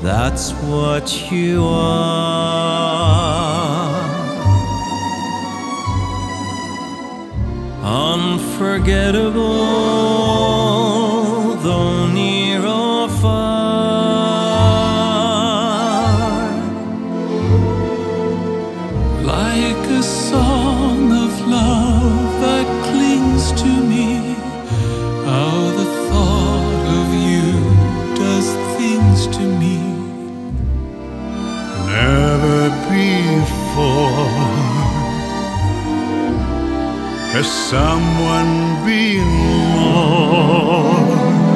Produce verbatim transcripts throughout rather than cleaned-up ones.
that's what you are. Unforgettable, though near or far, like a song of love that clings to me. How the thought of you does things to me. Never before has someone been more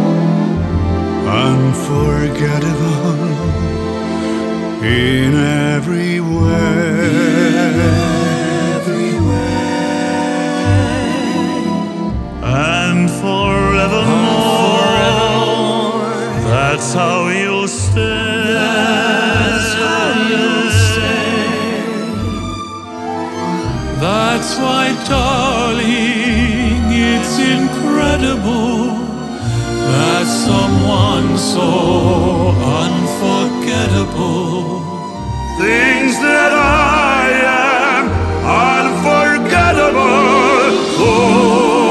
unforgettable in every way. And forevermore, that's how you'll stay. That's how you'll stay. That's why, darling, it's incredible that someone so unforgettable Things that I am unforgettable. Oh.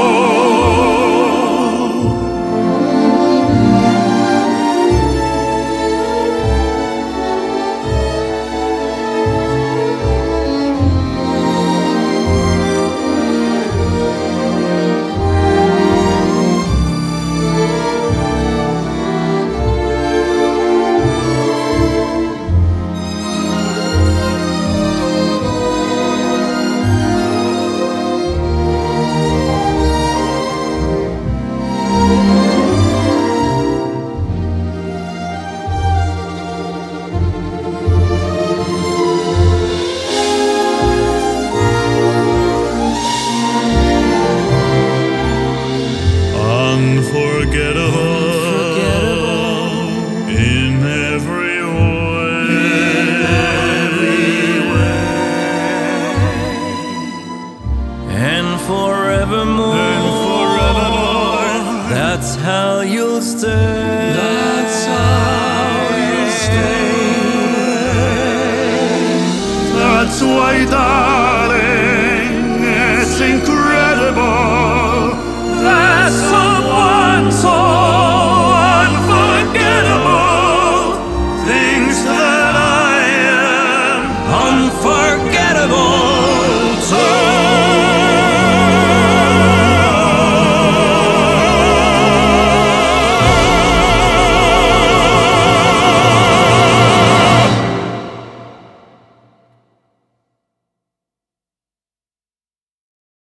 Unforgettable, Unforgettable in every way. in every way. And forevermore, And forevermore, that's how you'll stay. that's how you'll stay. That's why, darling,